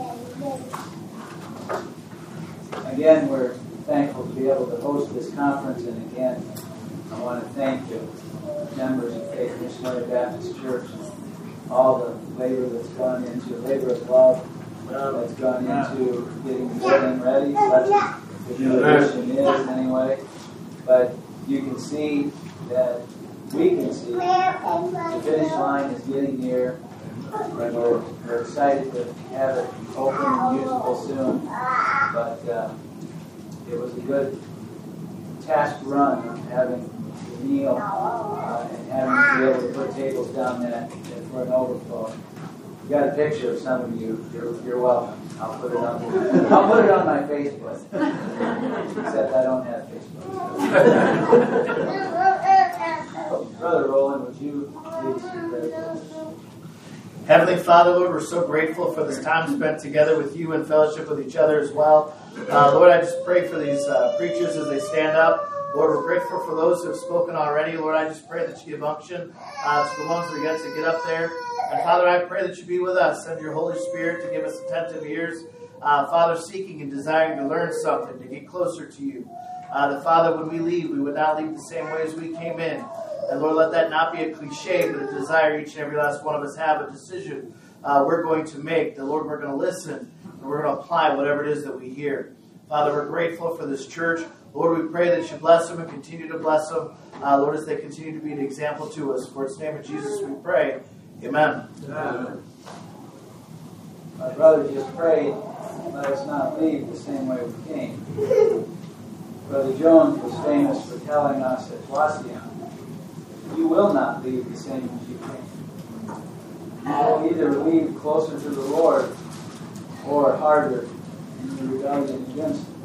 Again, we're thankful to be able to host this conference, and again, I want to thank the members of Faith Missionary Baptist Church, all the labor that's gone into, labor of love that's gone into getting the building ready, what the new addition is anyway. But you can see that, we can see, the finish line is getting near, and we're excited to have it open and usable soon. But it was a good task run of having the meal and having to be able to put tables down there for an overflow. We got a picture of some of you. You're welcome. I'll put it on my Facebook. Except I don't have Facebook. Brother Roland, would you please pray? Heavenly Father, Lord, we're so grateful for this time spent together with you and fellowship with each other as well. Lord, I just pray for these preachers as they stand up. Lord, we're grateful for those who have spoken already. Lord, I just pray that you give unction to the ones that get to get up there. And Father, I pray that you be with us. Send your Holy Spirit to give us attentive ears. Father, seeking and desiring to learn something, to get closer to you. That Father, when we leave, we would not leave the same way as we came in. And Lord, let that not be a cliche, but a desire each and every last one of us have, a decision we're going to make. That Lord, we're going to listen and we're going to apply whatever it is that we hear. Father, we're grateful for this church. Lord, we pray that you bless them and continue to bless them. Lord, as they continue to be an example to us. For its name of Jesus we pray. Amen. Amen. My brother just prayed, let us not leave the same way we came. Brother Jones was famous for telling us at Wasion, you will not leave the same as you came. You will either leave closer to the Lord or harder in the rebellion against Him.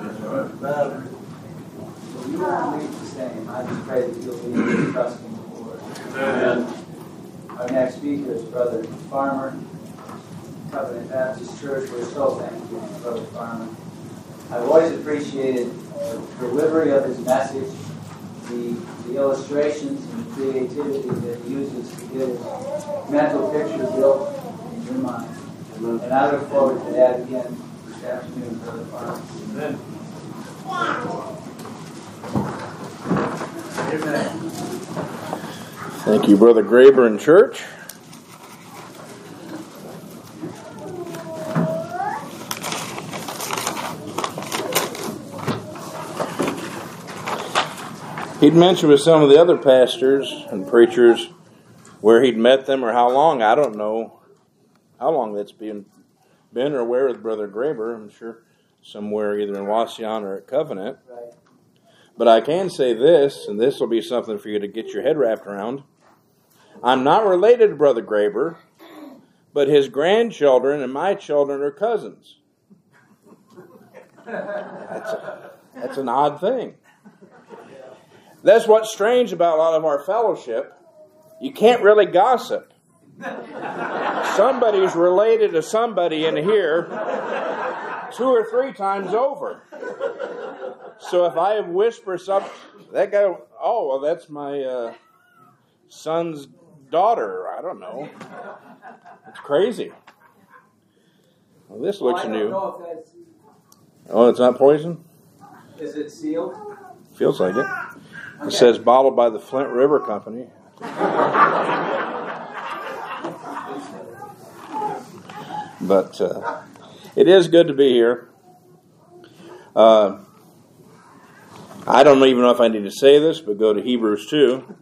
So you won't leave the same. I just pray that you'll leave trusting the Lord. Amen. Our next speaker is Brother Farmer, Covenant Baptist Church. We're so thankful for Brother Farmer. I've always appreciated the delivery of his message, the illustrations and the creativity that he uses to get his mental picture built in your mind. And I look forward to that again this afternoon, Brother Farmer. Amen. Amen. Thank you, Brother Graber and Church. He'd mentioned with some of the other pastors and preachers where he'd met them or how long. I don't know how long that's been or where with Brother Graber. I'm sure somewhere either in Wasion or at Covenant. Right. But I can say this, and this will be something for you to get your head wrapped around. I'm not related to Brother Graber, but his grandchildren and my children are cousins. That's an odd thing. That's what's strange about a lot of our fellowship. You can't really gossip. Somebody's related to somebody in here 2 or 3 times over. So if I whisper something, that guy, oh, well, that's my son's daughter. I don't know. It's crazy. Well, this looks new. I don't know if that's... Oh, it's not poison? Is it sealed? Feels like it. It says bottled by the Flint River Company. But it is good to be here. I don't even know if I need to say this, but go to Hebrews 2.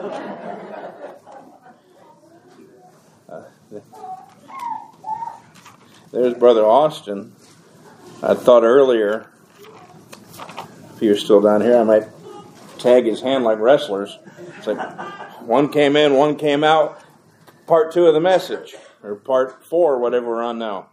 There's Brother Austin. I thought earlier, if he was still down here, I might tag his hand like wrestlers. It's like one came in, one came out. Part 2 of the message, or part 4, whatever we're on now.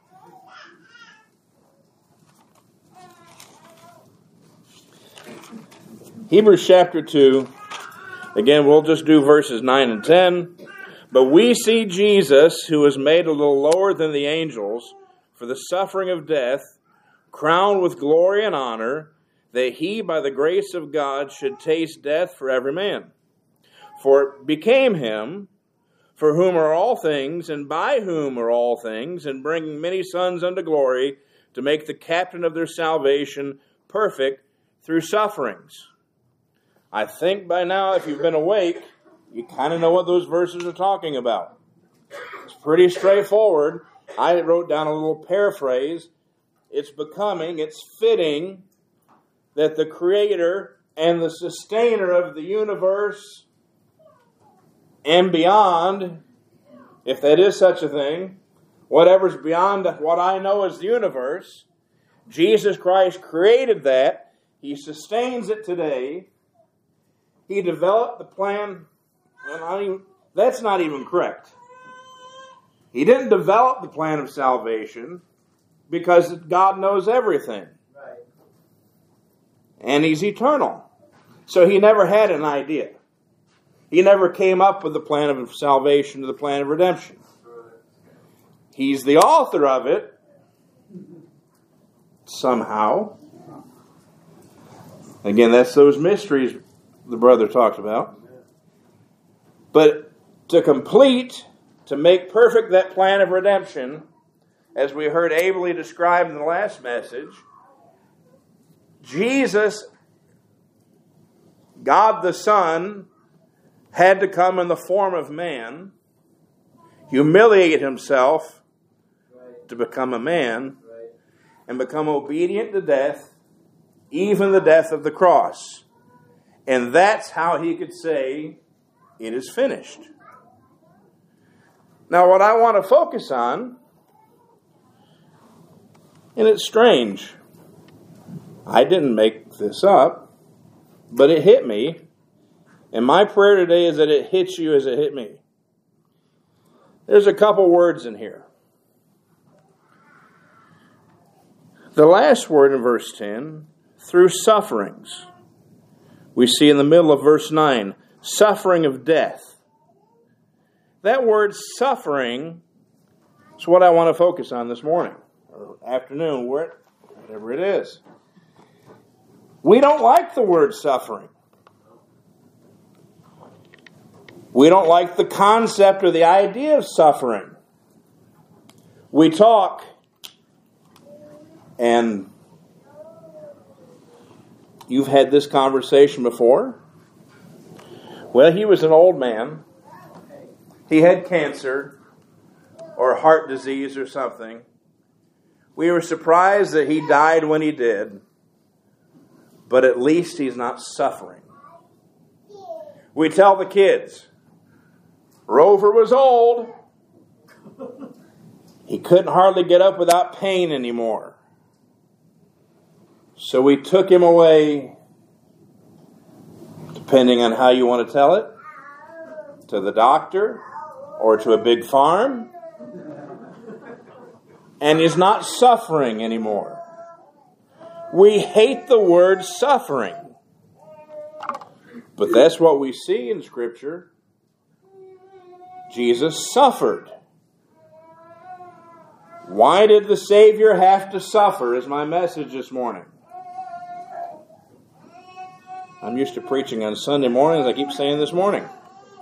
Hebrews chapter 2. Again, we'll just do verses 9 and 10. But we see Jesus, who was made a little lower than the angels for the suffering of death, crowned with glory and honor, that he, by the grace of God, should taste death for every man. For it became him, for whom are all things, and by whom are all things, and bringing many sons unto glory, to make the captain of their salvation perfect through sufferings. I think by now, if you've been awake, you kind of know what those verses are talking about. It's pretty straightforward. I wrote down a little paraphrase. It's fitting that the Creator and the Sustainer of the universe and beyond, if that is such a thing, whatever's beyond what I know as the universe, Jesus Christ created that. He sustains it today. He developed the plan. That's not even correct. He didn't develop the plan of salvation because God knows everything. Right. And He's eternal. So He never had an idea. He never came up with the plan of salvation or the plan of redemption. He's the author of it, somehow. Again, that's those mysteries the brother talked about. But to complete, to make perfect that plan of redemption, as we heard ably described in the last message, Jesus, God the Son, had to come in the form of man, humiliate Himself to become a man, and become obedient to death, even the death of the cross. And that's how He could say, it is finished. Now what I want to focus on, and it's strange, I didn't make this up, but it hit me. And my prayer today is that it hits you as it hit me. There's a couple words in here. The last word in verse 10, through sufferings. We see in the middle of verse 9, suffering of death. That word suffering is what I want to focus on this morning, or afternoon, whatever it is. We don't like the word suffering. We don't like the concept or the idea of suffering. We talk, and you've had this conversation before. Well, he was an old man. He had cancer or heart disease or something. We were surprised that he died when he did, but at least he's not suffering. We tell the kids, Rover was old. He couldn't hardly get up without pain anymore. So we took him away, depending on how you want to tell it, to the doctor or to a big farm. And he's not suffering anymore. We hate the word suffering. But that's what we see in Scripture. Jesus suffered. Why did the Savior have to suffer is my message this morning. I'm used to preaching on Sunday mornings. I keep saying this morning.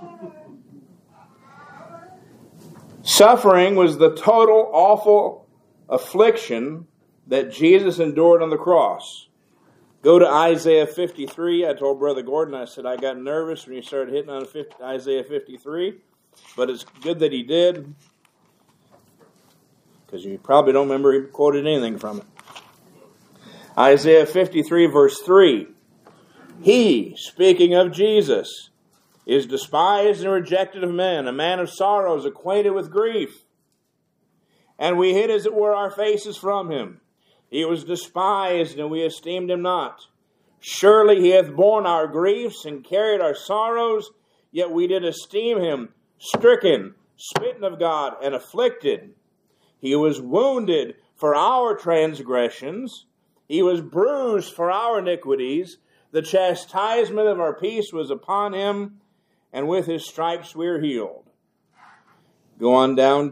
Suffering was the total awful affliction that Jesus endured on the cross. Go to Isaiah 53. I told Brother Gordon, I said I got nervous when he started hitting on Isaiah 53. But it's good that he did, because you probably don't remember he quoted anything from it. Isaiah 53 verse 3. He, speaking of Jesus, is despised and rejected of men, a man of sorrows, acquainted with grief. And we hid, as it were, our faces from him. He was despised, and we esteemed him not. Surely he hath borne our griefs and carried our sorrows, yet we did esteem him stricken, smitten of God, and afflicted. He was wounded for our transgressions. He was bruised for our iniquities. The chastisement of our peace was upon him, and with his stripes we are healed. Go on down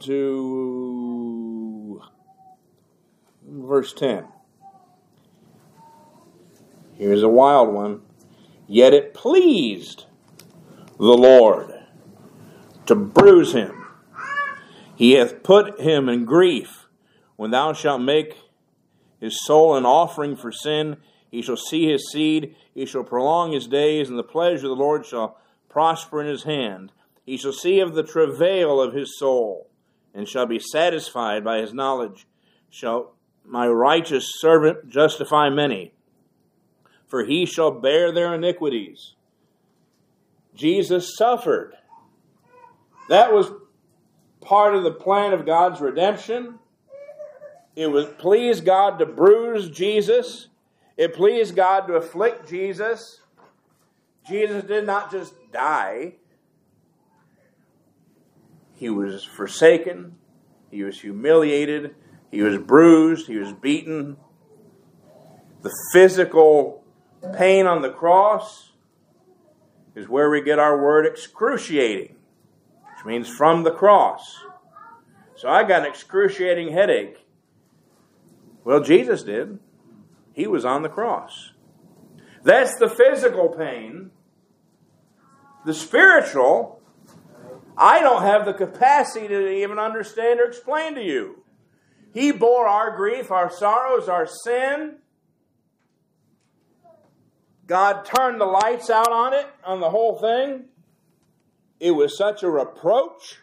to verse 10. Here's a wild one. Yet it pleased the Lord to bruise him. He hath put him in grief. When thou shalt make his soul an offering for sin, he shall see his seed, he shall prolong his days, and the pleasure of the Lord shall prosper in his hand. He shall see of the travail of his soul, and shall be satisfied by his knowledge. Shall my righteous servant justify many, for he shall bear their iniquities. Jesus suffered. That was part of the plan of God's redemption. It pleased God to bruise Jesus. It pleased God to afflict Jesus. Jesus did not just die. He was forsaken. He was humiliated. He was bruised. He was beaten. The physical pain on the cross is where we get our word excruciating, which means from the cross. So I got an excruciating headache. Well, Jesus did. He was on the cross. That's the physical pain. The spiritual, I don't have the capacity to even understand or explain to you. He bore our grief, our sorrows, our sin. God turned the lights out on it, on the whole thing. It was such a reproach.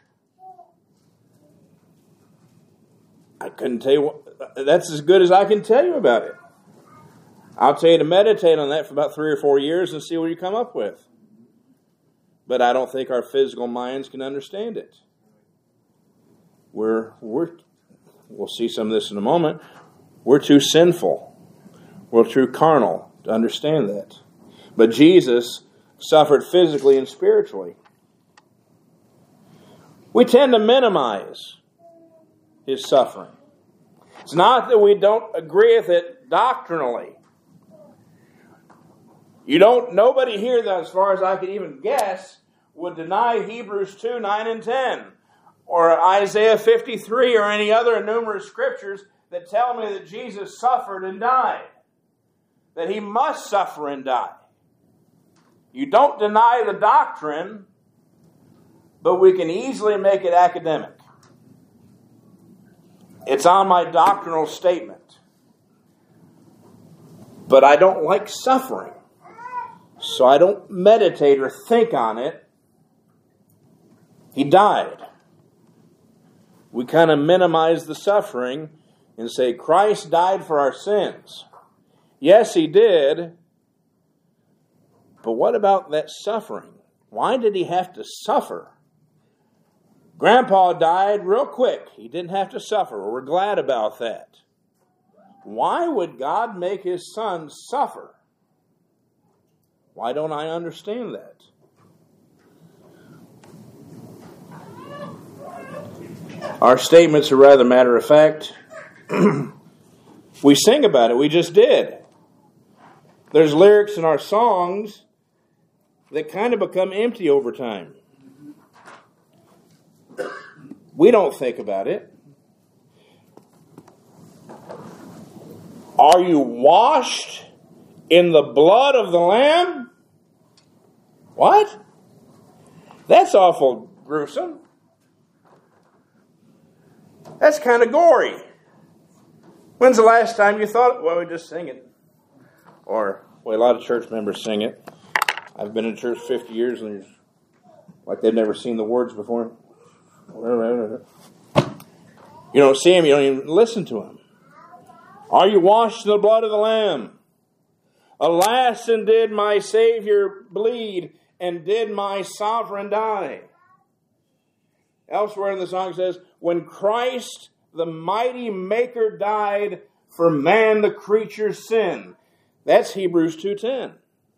I couldn't tell you that's as good as I can tell you about it. I'll tell you to meditate on that for about 3 or 4 years and see what you come up with. But I don't think our physical minds can understand it. We'll see some of this in a moment. We're too sinful. We're too carnal to understand that. But Jesus suffered physically and spiritually. We tend to minimize his suffering. It's not that we don't agree with it doctrinally. Nobody here, that, as far as I could even guess, would deny Hebrews 2, 9, and 10, or Isaiah 53, or any other numerous scriptures that tell me that Jesus suffered and died, that he must suffer and die. You don't deny the doctrine, but we can easily make it academic. It's on my doctrinal statement. But I don't like suffering, so I don't meditate or think on it. He died. We kind of minimize the suffering and say, Christ died for our sins. Yes, he did. But what about that suffering? Why did he have to suffer? Grandpa died real quick. He didn't have to suffer. We're glad about that. Why would God make his son suffer? Why don't I understand that? Our statements are rather matter of fact. We sing about it. We just did. There's lyrics in our songs that kind of become empty over time. We don't think about it. Are you washed in the blood of the Lamb? What? That's awful gruesome. That's kind of gory. When's the last time you thought, well, we just sing it? Or, well, a lot of church members sing it. I've been in church 50 years and it's like they've never seen the words before. You don't see him, you don't even listen to him. Are you washed in the blood of the Lamb? Alas, and did my Savior bleed, and did my sovereign die? Elsewhere in the song it says, when Christ, the mighty Maker, died for man, the creature's sin. That's Hebrews 2:10.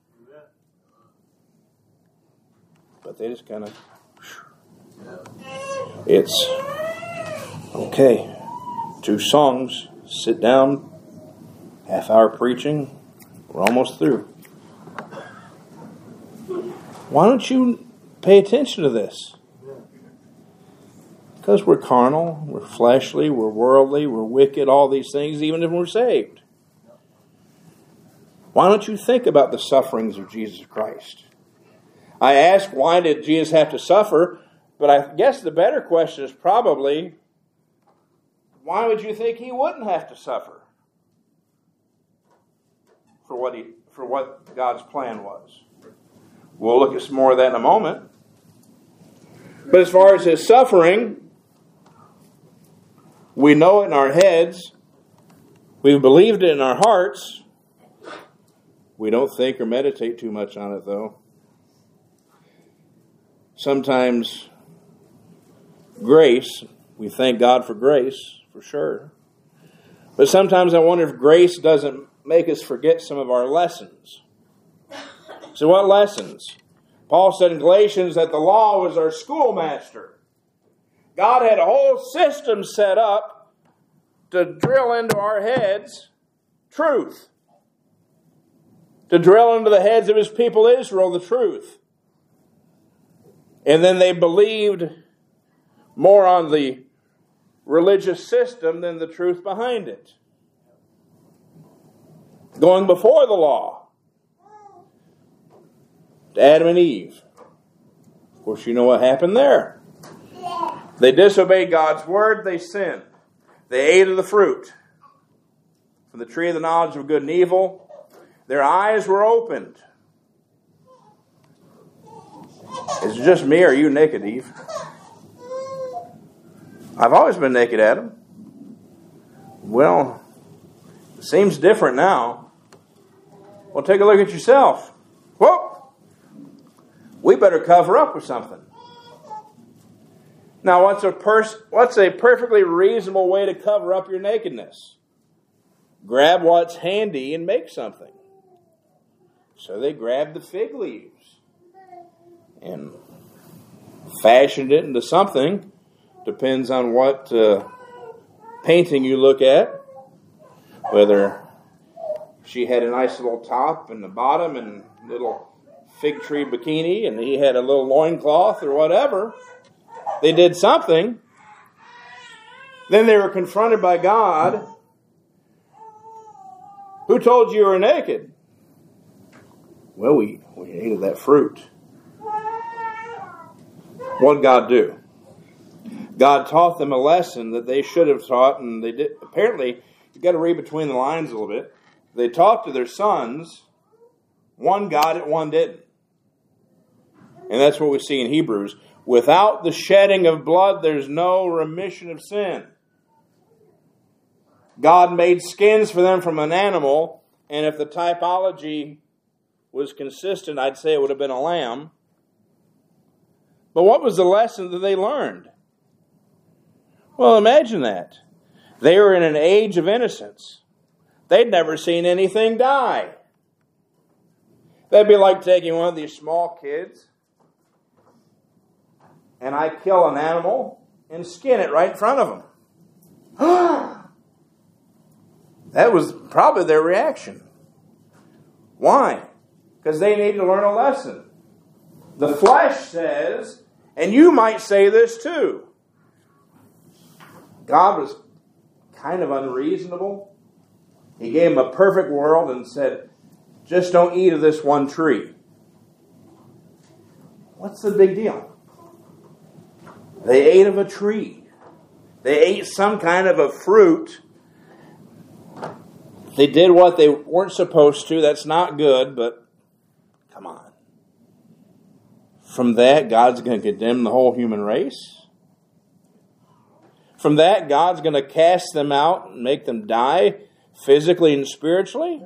But they just kind of... It's okay. 2 songs, sit down, half-hour preaching, we're almost through. Why don't you pay attention to this? Because we're carnal, we're fleshly, we're worldly, we're wicked, all these things, even if we're saved. Why don't you think about the sufferings of Jesus Christ? I ask, why did Jesus have to suffer? But I guess the better question is probably, why would you think he wouldn't have to suffer for what God's plan was? We'll look at some more of that in a moment. But as far as his suffering, we know it in our heads. We've believed it in our hearts. We don't think or meditate too much on it, though. Sometimes grace, we thank God for grace, for sure. But sometimes I wonder if grace doesn't make us forget some of our lessons. So what lessons? Paul said in Galatians that the law was our schoolmaster. God had a whole system set up to drill into our heads truth. To drill into the heads of his people Israel the truth. And then they believed more on the religious system than the truth behind it. Going before the law. To Adam and Eve. Of course, you know what happened there. They disobeyed God's word, they sinned. They ate of the fruit from the tree of the knowledge of good and evil. Their eyes were opened. Is it just me or are you naked, Eve? I've always been naked, Adam. Well, it seems different now. Well, take a look at yourself. Whoa! We better cover up with something. Now, what's a perfectly reasonable way to cover up your nakedness? Grab what's handy and make something. So they grabbed the fig leaves and fashioned it into something. Depends on what painting you look at. Whether she had a nice little top and the bottom and little fig tree bikini and he had a little loincloth or whatever. They did something. Then they were confronted by God. Who told you were naked? Well, we ate of that fruit. What did God do? God taught them a lesson that they should have taught, and they did. Apparently, you've got to read between the lines a little bit. They taught to their sons, one got it, one didn't. And that's what we see in Hebrews. Without the shedding of blood, there's no remission of sin. God made skins for them from an animal, and if the typology was consistent, I'd say it would have been a lamb. But what was the lesson that they learned? Well, imagine that. They were in an age of innocence. They'd never seen anything die. That'd be like taking one of these small kids and I kill an animal and skin it right in front of them. That was probably their reaction. Why? Because they need to learn a lesson. The flesh says, and you might say this too, God was kind of unreasonable. He gave them a perfect world and said, just don't eat of this one tree. What's the big deal? They ate of a tree. They ate some kind of a fruit. They did what they weren't supposed to. That's not good, but come on. From that, God's going to condemn the whole human race? From that, God's going to cast them out and make them die physically and spiritually?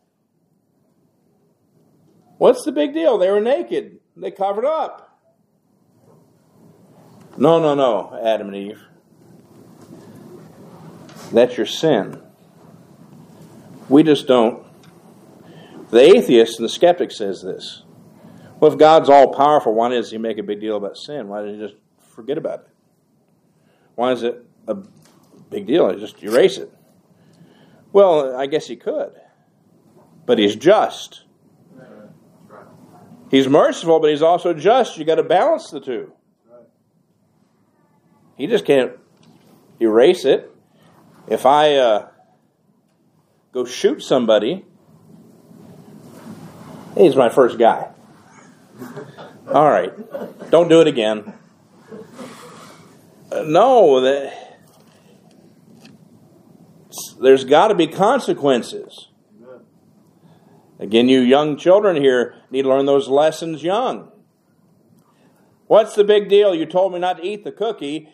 What's the big deal? They were naked. They covered up. No, Adam and Eve. That's your sin. We just don't. The atheist and the skeptic says this. Well, if God's all-powerful, why does he make a big deal about sin? Why doesn't he just forget about it? Why is it a big deal? Just erase it. Well, I guess he could. But he's just. He's merciful, but he's also just. You've got to balance the two. He just can't erase it. If I go shoot somebody, hey, he's my first guy. All right. Don't do it again. No, there's got to be consequences. Again, you young children here need to learn those lessons young. What's the big deal? You told me not to eat the cookie.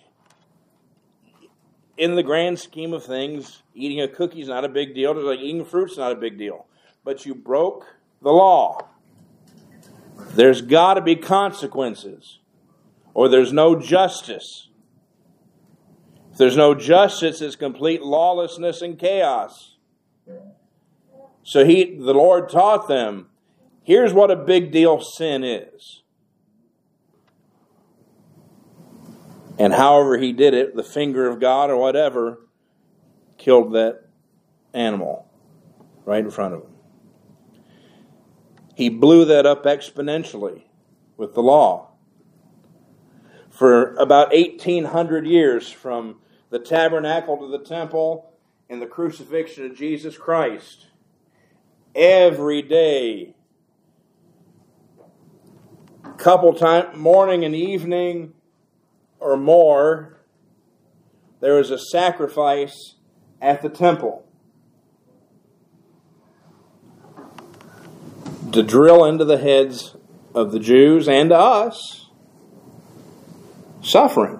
In the grand scheme of things, eating a cookie is not a big deal. Just like eating fruit's not a big deal. But you broke the law. There's got to be consequences, or there's no justice. If there's no justice, it's complete lawlessness and chaos. So the Lord taught them, here's what a big deal sin is. And however he did it, the finger of God or whatever, killed that animal right in front of him. He blew that up exponentially with the law. For about 1,800 years, from the tabernacle to the temple and the crucifixion of Jesus Christ, every day, couple times, morning and evening or more, there was a sacrifice at the temple to drill into the heads of the Jews and to us suffering.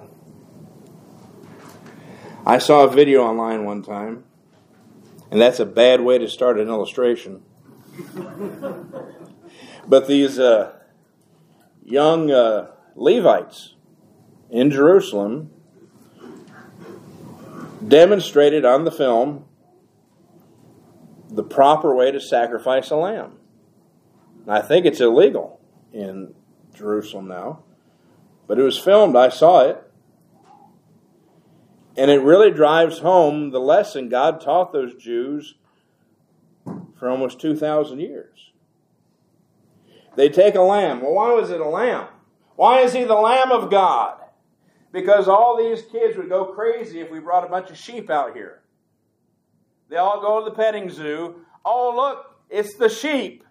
I saw a video online one time, and that's a bad way to start an illustration. But these young Levites in Jerusalem demonstrated on the film the proper way to sacrifice a lamb. I think it's illegal in Jerusalem now, but it was filmed. I saw it. And it really drives home the lesson God taught those Jews for almost 2,000 years. They take a lamb. Well, why was it a lamb? Why is he the Lamb of God? Because all these kids would go crazy if we brought a bunch of sheep out here. They all go to the petting zoo. Oh, look, it's the sheep.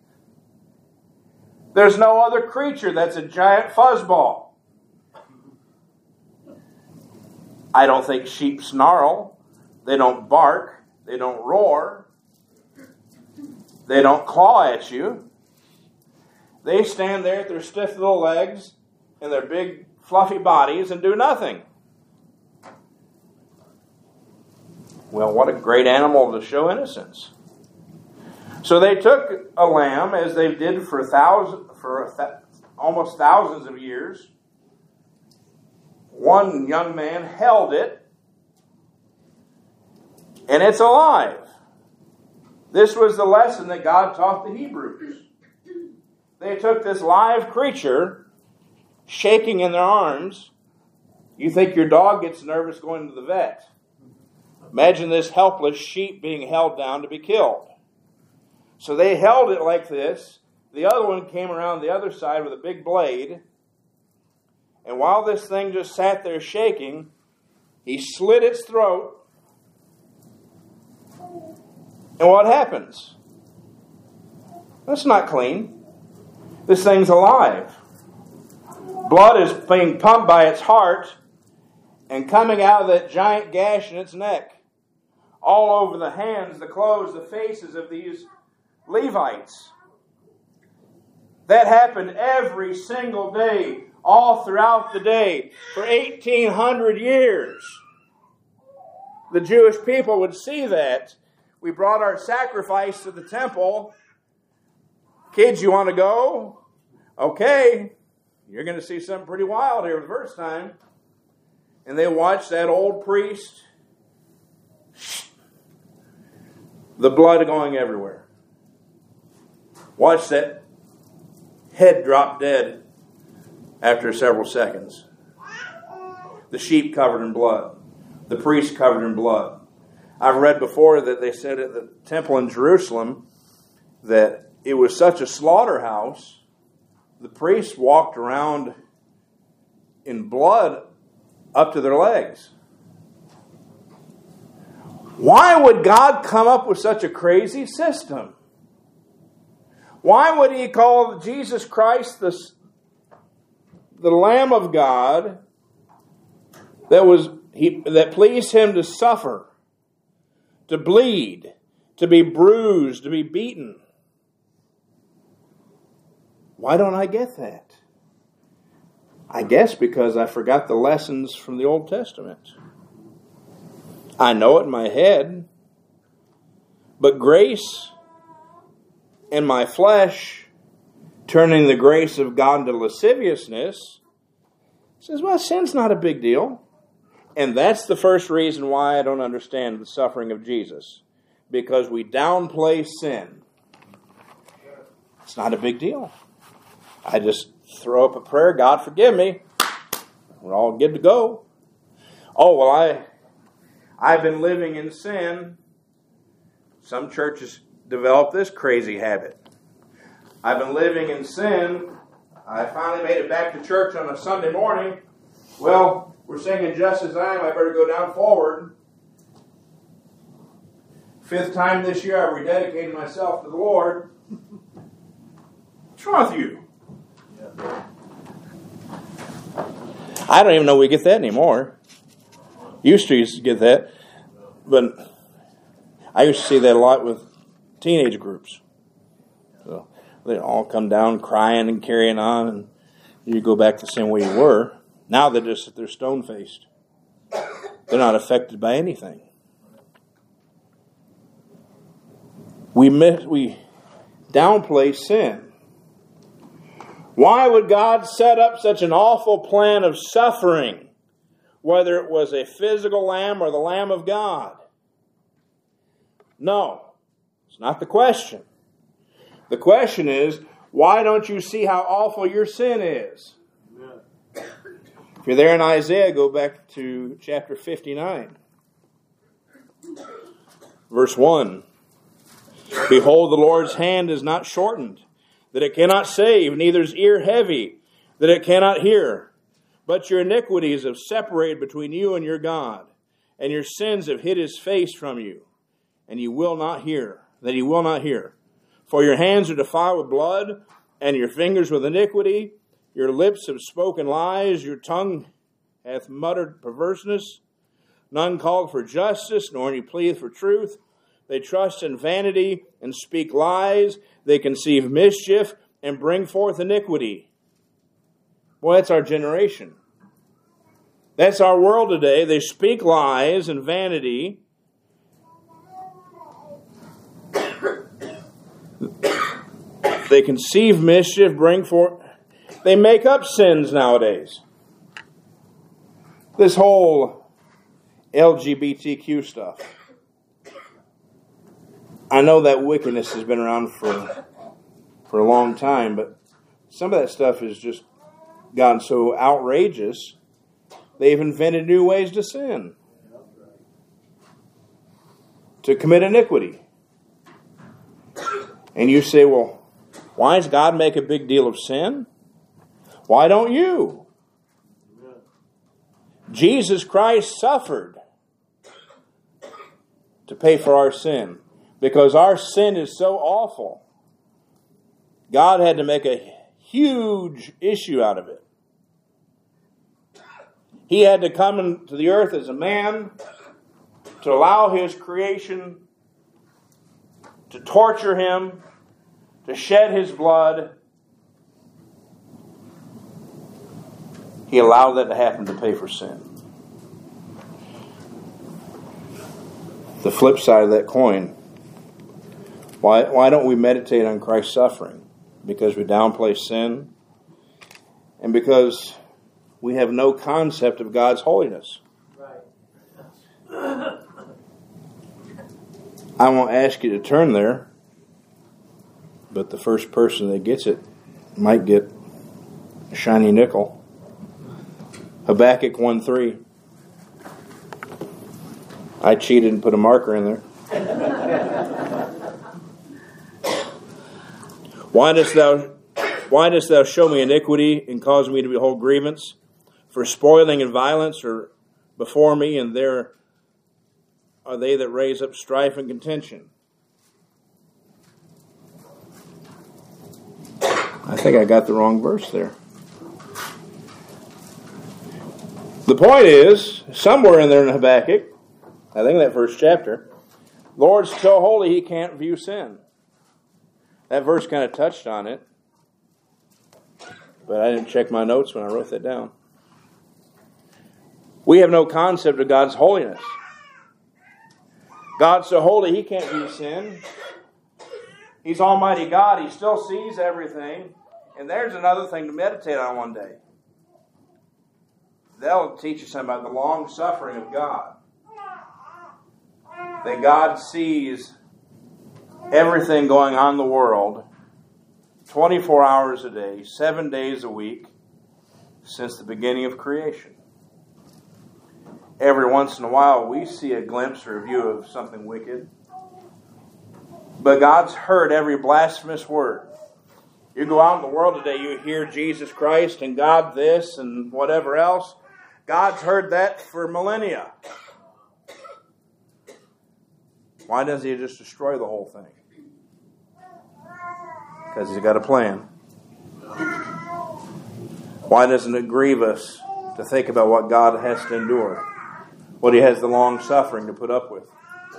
There's no other creature that's a giant fuzzball. I don't think sheep snarl. They don't bark. They don't roar. They don't claw at you. They stand there with their stiff little legs and their big fluffy bodies and do nothing. Well, what a great animal to show innocence. So they took a lamb, as they did for almost thousands of years. One young man held it, and it's alive. This was the lesson that God taught the Hebrews. They took this live creature, shaking in their arms. You think your dog gets nervous going to the vet. Imagine this helpless sheep being held down to be killed. So they held it like this. The other one came around the other side with a big blade. And while this thing just sat there shaking, he slit its throat. And what happens? That's not clean. This thing's alive. Blood is being pumped by its heart and coming out of that giant gash in its neck. All over the hands, the clothes, the faces of these Levites. That happened every single day, all throughout the day, for 1,800 years. The Jewish people would see that. We brought our sacrifice to the temple. Kids, you want to go? Okay. You're going to see something pretty wild here the first time. And they watched that old priest, the blood going everywhere. Watch that head drop dead after several seconds. The sheep covered in blood. The priest covered in blood. I've read before that they said at the temple in Jerusalem that it was such a slaughterhouse, the priests walked around in blood up to their legs. Why would God come up with such a crazy system? Why would he call Jesus Christ the Lamb of God that pleased him to suffer, to bleed, to be bruised, to be beaten. Why don't I get that? I guess because I forgot the lessons from the Old Testament. I know it in my head, but grace in my flesh, turning the grace of God into lasciviousness, says, well, sin's not a big deal. And that's the first reason why I don't understand the suffering of Jesus. Because we downplay sin. It's not a big deal. I just throw up a prayer, God forgive me. We're all good to go. Oh, well, I've been living in sin. Some churches develop this crazy habit. I've been living in sin. I finally made it back to church on a Sunday morning. Well, we're singing Just As I Am. I better go down forward. 5th time this year I've rededicated myself to the Lord. What's wrong with you? I don't even know we get that anymore. Used to get that. But I used to see that a lot with teenage groups. So they all come down crying and carrying on, and you go back the same way you were. Now they're stone-faced. They're not affected by anything. We downplay sin. Why would God set up such an awful plan of suffering, whether it was a physical lamb or the Lamb of God? No, it's not the question. The question is, why don't you see how awful your sin is? If you're there in Isaiah, go back to chapter 59. Verse 1. Behold, the Lord's hand is not shortened, that it cannot save, neither is ear heavy, that it cannot hear. But your iniquities have separated between you and your God, and your sins have hid his face from you, and he will not hear, that he will not hear. For your hands are defiled with blood, and your fingers with iniquity. Your lips have spoken lies, your tongue hath muttered perverseness. None called for justice, nor any plead for truth. They trust in vanity and speak lies. They conceive mischief and bring forth iniquity. Boy, that's our generation. That's our world today. They speak lies and vanity. They conceive mischief, bring forth. They make up sins nowadays. This whole LGBTQ stuff. I know that wickedness has been around for a long time, but some of that stuff has just gotten so outrageous, they've invented new ways to sin, to commit iniquity. And you say, well, why does God make a big deal of sin? Why don't you? Jesus Christ suffered to pay for our sin. Because our sin is so awful, God had to make a huge issue out of it. He had to come into the earth as a man to allow his creation to torture him, to shed his blood. He allowed that to happen to pay for sin. The flip side of that coin, why don't we meditate on Christ's suffering? Because we downplay sin, and because we have no concept of God's holiness. Right. I won't ask you to turn there, but the first person that gets it might get a shiny nickel. Habakkuk 1:3. I cheated and put a marker in there. Why dost thou show me iniquity and cause me to behold grievance? For spoiling and violence are before me, and there are they that raise up strife and contention. I think I got the wrong verse there. The point is, somewhere in there in Habakkuk, I think in that first chapter, the Lord's so holy He can't view sin. That verse kind of touched on it, but I didn't check my notes when I wrote that down. We have no concept of God's holiness. God's so holy He can't view sin. He's Almighty God. He still sees everything. And there's another thing to meditate on one day. They'll teach you something about the long suffering of God. That God sees everything going on in the world 24 hours a day, 7 days a week, since the beginning of creation. Every once in a while we see a glimpse or a view of something wicked. But God's heard every blasphemous word. You go out in the world today, you hear Jesus Christ and God this and whatever else. God's heard that for millennia. Why doesn't He just destroy the whole thing? Because He's got a plan. Why doesn't it grieve us to think about what God has to endure? What He has the long suffering to put up with?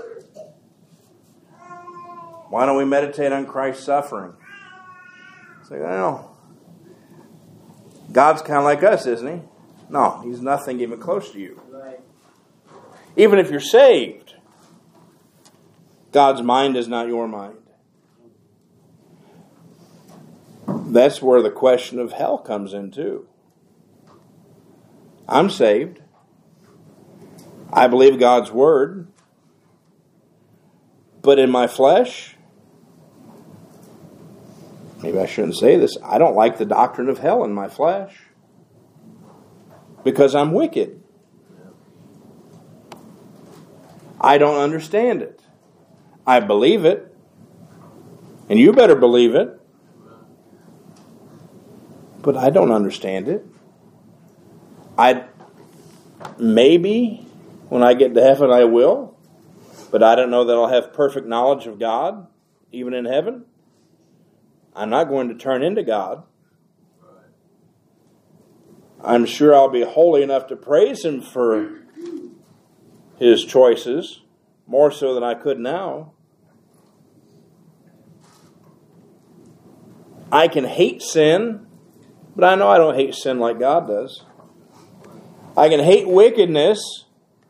Why don't we meditate on Christ's suffering? Say, well, God's kind of like us, isn't He? No, He's nothing even close to you. Even if you're saved, God's mind is not your mind. That's where the question of hell comes in too. I'm saved. I believe God's Word. But in my flesh, maybe I shouldn't say this, I don't like the doctrine of hell in my flesh. Because I'm wicked. I don't understand it. I believe it. And you better believe it. But I don't understand it. Maybe when I get to heaven I will. But I don't know that I'll have perfect knowledge of God, even in heaven. I'm not going to turn into God. I'm sure I'll be holy enough to praise Him for His choices, more so than I could now. I can hate sin, but I know I don't hate sin like God does. I can hate wickedness,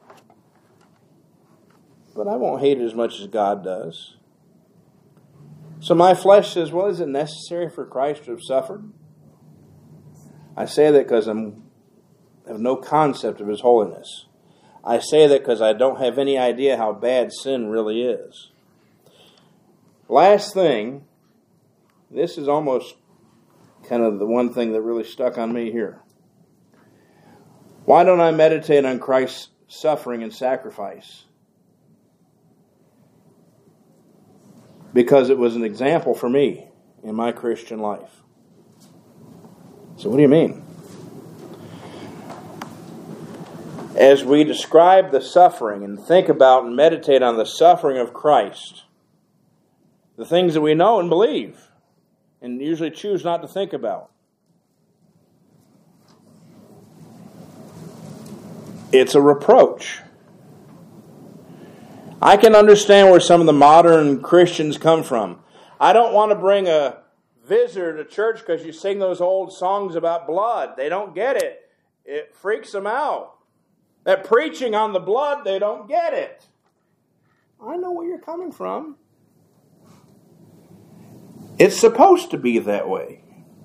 but I won't hate it as much as God does. So my flesh says, well, is it necessary for Christ to have suffered? I say that because I have no concept of His holiness. I say that because I don't have any idea how bad sin really is. Last thing, this is almost kind of the one thing that really stuck on me here. Why don't I meditate on Christ's suffering and sacrifice? Because it was an example for me in my Christian life. So what do you mean? As we describe the suffering and think about and meditate on the suffering of Christ, the things that we know and believe, and usually choose not to think about, it's a reproach. I can understand where some of the modern Christians come from. I don't want to bring a visitor to church because you sing those old songs about blood. They don't get it. It freaks them out. That preaching on the blood, they don't get it. I know where you're coming from. It's supposed to be that way.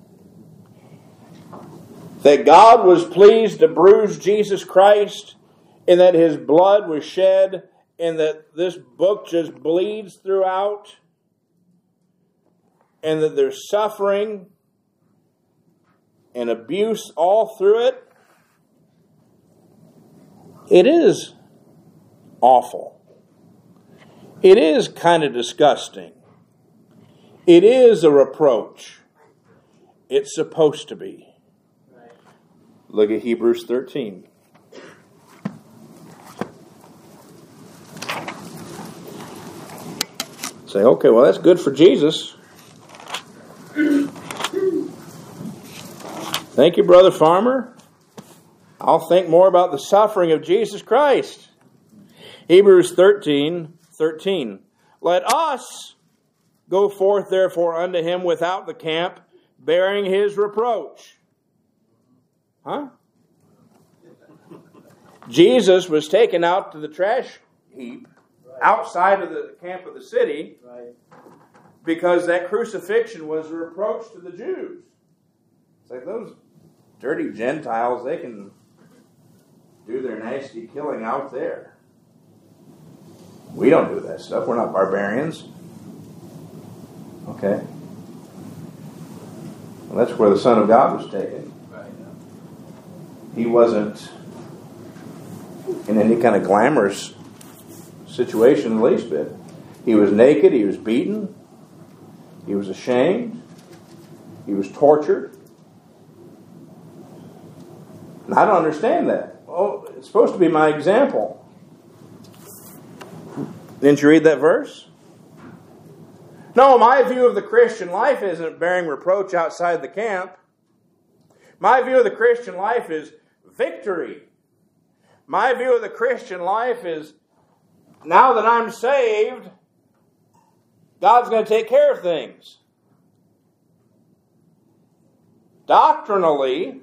That God was pleased to bruise Jesus Christ, and that His blood was shed, and that this book just bleeds throughout, and that there's suffering and abuse all through it. It is awful. It is kind of disgusting. It is a reproach. It's supposed to be. Look at Hebrews 13. Say, okay, well, that's good for Jesus. Thank you, Brother Farmer. I'll think more about the suffering of Jesus Christ. Hebrews 13:13. Let us go forth therefore unto him without the camp, bearing his reproach. Huh? Jesus was taken out to the trash heap outside of the camp of the city because that crucifixion was a reproach to the Jews. It's like those dirty Gentiles, they can do their nasty killing out there. We don't do that stuff. We're not barbarians. Okay. Well, that's where the Son of God was taken. He wasn't in any kind of glamorous situation in the least bit. He was naked, he was beaten, he was ashamed, he was tortured. And I don't understand that. Oh, it's supposed to be my example. Didn't you read that verse? No, my view of the Christian life isn't bearing reproach outside the camp. My view of the Christian life is victory. My view of the Christian life is, now that I'm saved, God's going to take care of things. Doctrinally,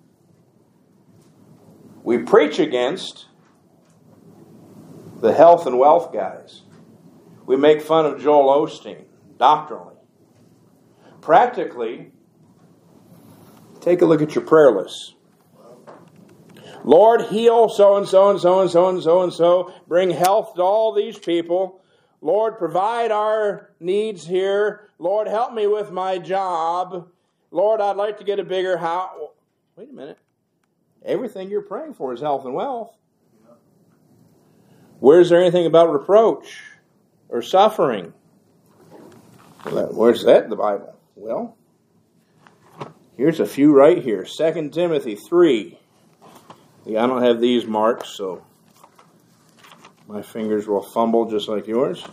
we preach against the health and wealth guys. We make fun of Joel Osteen, doctrinally. Practically, take a look at your prayer list. Lord, heal so-and-so and so-and-so and so-and-so. Bring health to all these people. Lord, provide our needs here. Lord, help me with my job. Lord, I'd like to get a bigger house. Wait a minute. Everything you're praying for is health and wealth. Where's there anything about reproach or suffering? Where's that in the Bible? Well, here's a few right here. 2 Timothy 3. I don't have these marked, so my fingers will fumble just like yours.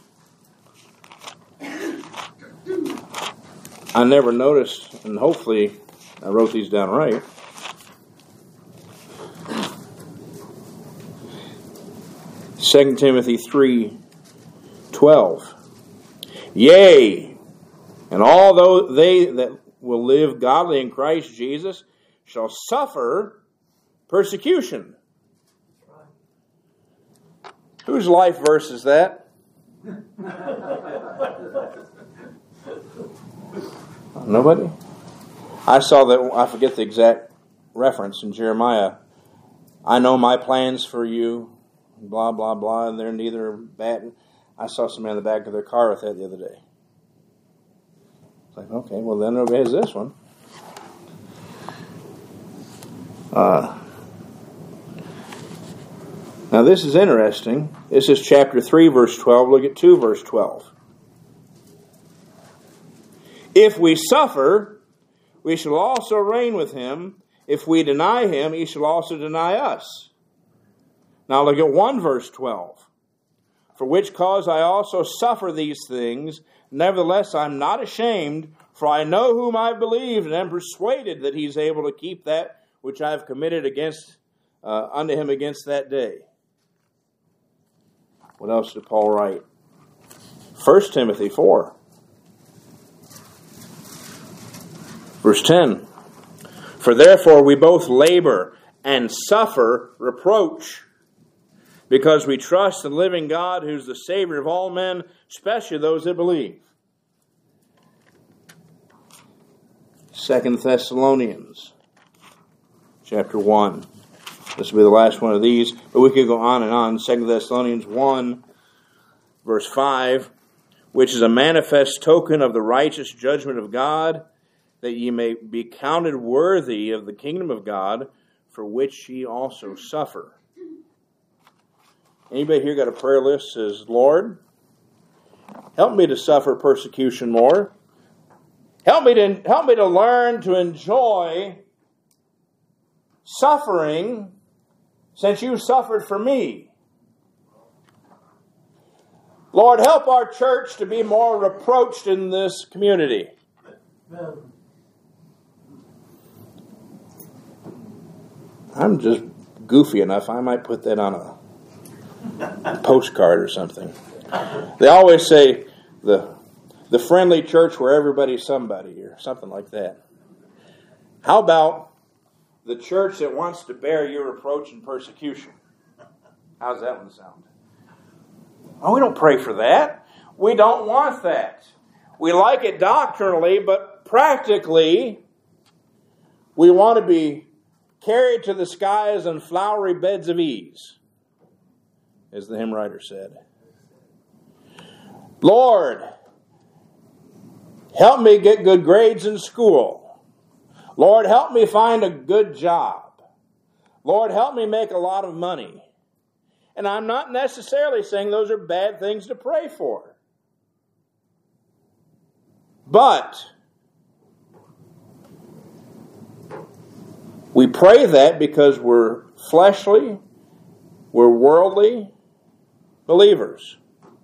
I never noticed, and hopefully I wrote these down right. Second Timothy 3:12. Yea, and all they that will live godly in Christ Jesus shall suffer persecution. Whose life verse is that? Nobody? I saw that, I forget the exact reference in Jeremiah. I know my plans for you, blah, blah, blah, and they're neither bad. I saw somebody in the back of their car with that the other day. It's like, okay, well then nobody has this one. Now this is interesting. This is chapter 3, verse 12. Look at 2, verse 12. If we suffer, we shall also reign with him. If we deny him, he shall also deny us. Now look at 1, verse 12. For which cause I also suffer these things. Nevertheless, I'm not ashamed, for I know whom I believed, and am persuaded that he is able to keep that which I have committed unto him against that day. What else did Paul write? 1 Timothy 4. Verse 10. For therefore we both labor and suffer reproach, because we trust in the living God, who is the Savior of all men, especially those that believe. 2 Thessalonians chapter 1. This will be the last one of these, but we could go on and on. 2 Thessalonians 1, verse 5, which is a manifest token of the righteous judgment of God, that ye may be counted worthy of the kingdom of God, for which ye also suffer. Anybody here got a prayer list that says, Lord, help me to suffer persecution more. Help me to learn to enjoy suffering since you suffered for me. Lord, help our church to be more reproached in this community. I'm just goofy enough, I might put that on a postcard or something. They always say the friendly church where everybody's somebody or something like that. How about the church that wants to bear your reproach and persecution? How's that one sound? Oh, we don't pray for that. We don't want that. We like it doctrinally, but practically, we want to be carried to the skies on flowery beds of ease, as the hymn writer said. Lord, help me get good grades in school. Lord, help me find a good job. Lord, help me make a lot of money. And I'm not necessarily saying those are bad things to pray for. But we pray that because we're fleshly, we're worldly believers.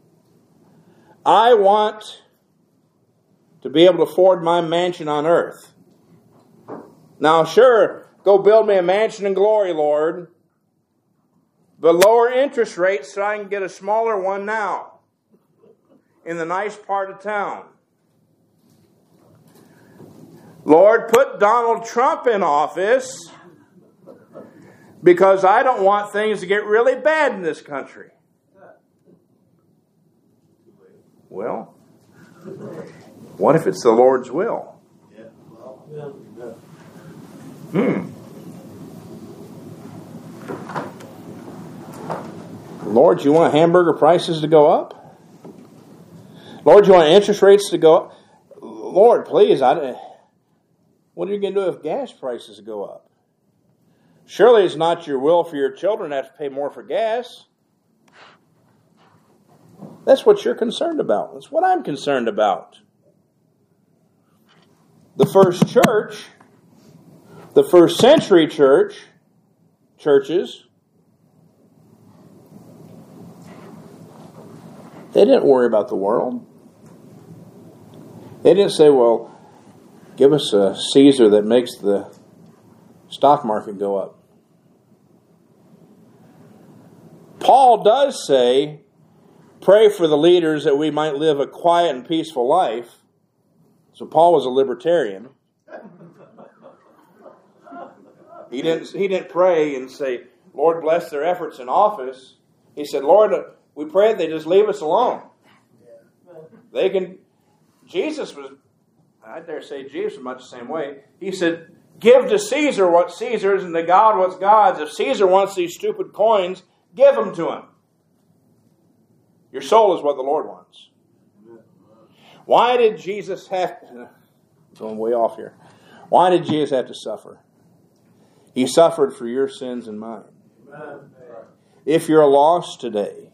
I want to be able to afford my mansion on earth. Now, sure, go build me a mansion in glory, Lord. But lower interest rates so I can get a smaller one now in the nice part of town. Lord, put Donald Trump in office because I don't want things to get really bad in this country. Well, what if it's the Lord's will? Lord, you want hamburger prices to go up? Lord, you want interest rates to go up? Lord, please, what are you going to do if gas prices go up? Surely it's not your will for your children to have to pay more for gas. That's what you're concerned about. That's what I'm concerned about. The first church, the first century churches, they didn't worry about the world. They didn't say, well, give us a Caesar that makes the stock market go up. Paul does say, pray for the leaders that we might live a quiet and peaceful life. So Paul was a libertarian. He didn't pray and say, Lord, bless their efforts in office. He said, Lord, we pray that they just leave us alone. They can. Jesus was, I dare say Jesus was much the same way. He said, give to Caesar what Caesar's and to God what's God's. If Caesar wants these stupid coins, give them to him. Your soul is what the Lord wants. Why did Jesus have to, going way off here, why did Jesus have to suffer? He suffered for your sins and mine. If you're lost today,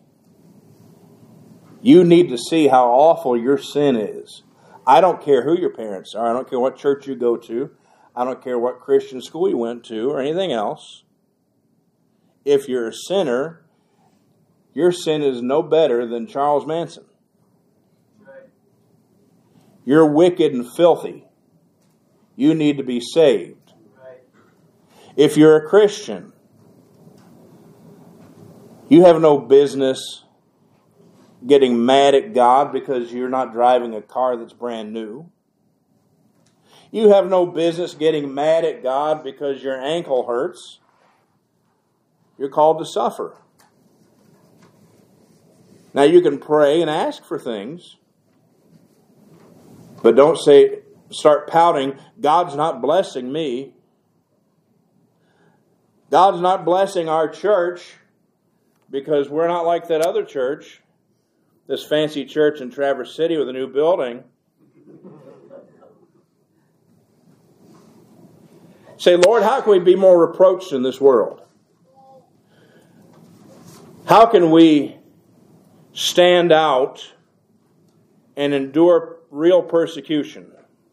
you need to see how awful your sin is. I don't care who your parents are. I don't care what church you go to. I don't care what Christian school you went to or anything else. If you're a sinner, your sin is no better than Charles Manson. You're wicked and filthy. You need to be saved. If you're a Christian, you have no business getting mad at God because you're not driving a car that's brand new. You have no business getting mad at God because your ankle hurts. You're called to suffer. Now you can pray and ask for things, but don't start pouting, God's not blessing me. God's not blessing our church because we're not like that other church, this fancy church in Traverse City with a new building. Say, Lord, how can we be more reproached in this world? How can we stand out and endure real persecution?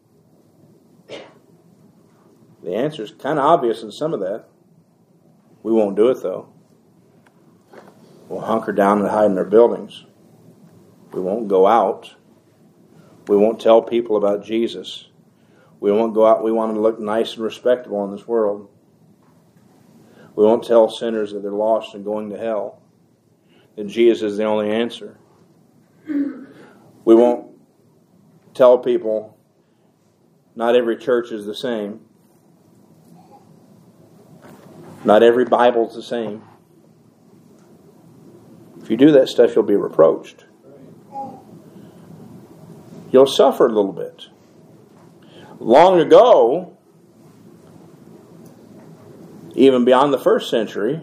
The answer is kind of obvious in some of that. We won't do it, though. We'll hunker down and hide in our buildings. We won't go out. We won't tell people about Jesus. We won't go out. We want to look nice and respectable in this world. We won't tell sinners that they're lost and going to hell, that Jesus is the only answer. We won't tell people not every church is the same. Not every Bible is the same. If you do that stuff, you'll be reproached. You'll suffer a little bit. Long ago, even beyond the first century,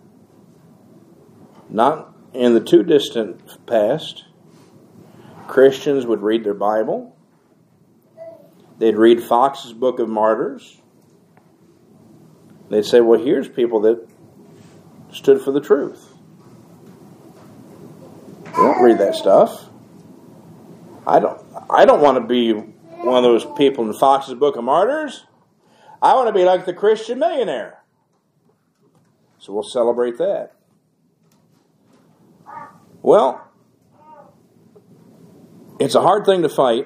not in the too distant past, Christians would read their Bible. They'd read Fox's Book of Martyrs. They'd say, well, here's people that stood for the truth. They don't read that stuff. I don't want to be one of those people in Fox's Book of Martyrs. I want to be like the Christian millionaire. So we'll celebrate that. Well, it's a hard thing to fight.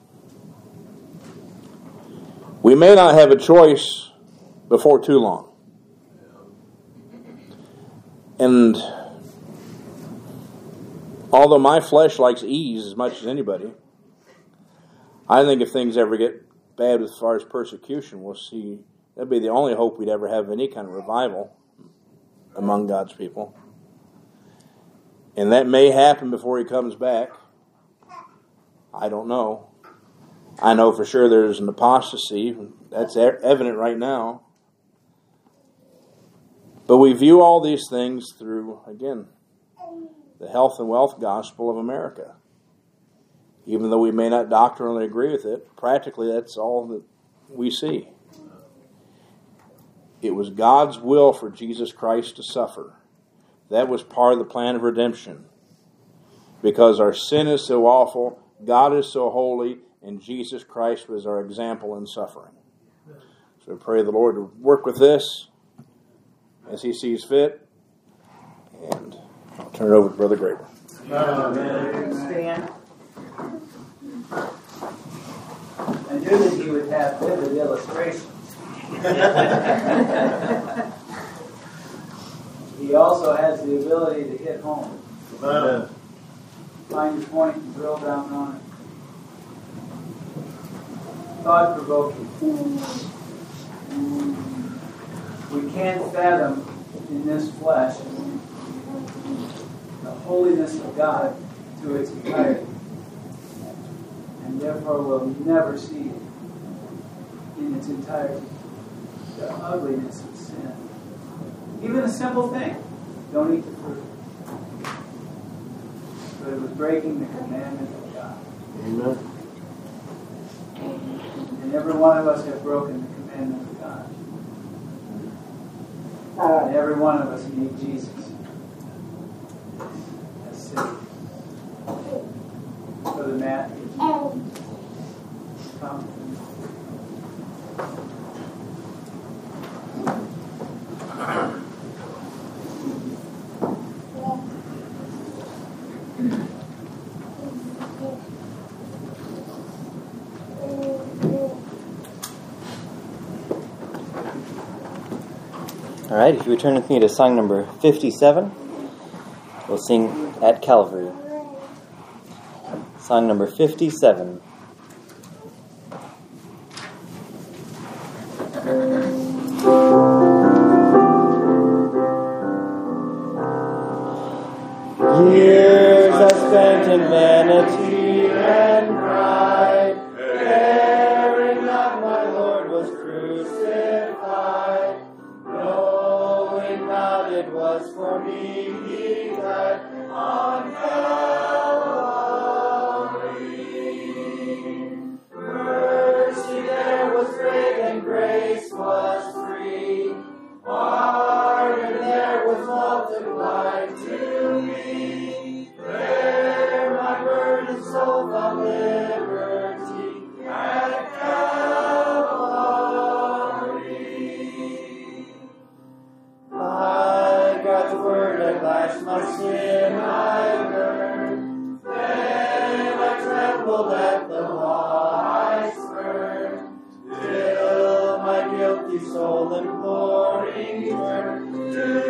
We may not have a choice before too long. And although my flesh likes ease as much as anybody, I think if things ever get bad as far as persecution, we'll see. That'd be the only hope we'd ever have any kind of revival among God's people. And that may happen before he comes back. I don't know. I know for sure there's an apostasy. That's evident right now. But we view all these things through, again, the health and wealth gospel of America. Even though we may not doctrinally agree with it, practically that's all that we see. It was God's will for Jesus Christ to suffer. That was part of the plan of redemption. Because our sin is so awful, God is so holy, and Jesus Christ was our example in suffering. So I pray the Lord to work with this as he sees fit. And I'll turn it over to Brother Graber. Stand. I knew that he would have vivid illustrations. He also has the ability to hit home. Find your point and drill down on it. Thought-provoking. We can't fathom in this flesh the holiness of God to its entirety. And therefore we'll never see in its entirety the ugliness of sin. Even a simple thing, don't eat the fruit. But it was breaking the commandment of God. Amen. And every one of us have broken the commandment of God. And every one of us need Jesus as Savior. Brother Matt, come. All right, if you would turn with me to song number 57, we'll sing At Calvary. Song number 57. Years I spent in vanity and pride, caring not my Lord was crucified, knowing not it was for me he died on Calvary. Mercy there was great and grace was free, pardon there was multiplied to me. There my burdened soul found liberty at Calvary. By God's word at last my sin I learned. Then I trembled at the law I spurned, till my guilty soul imploring turn to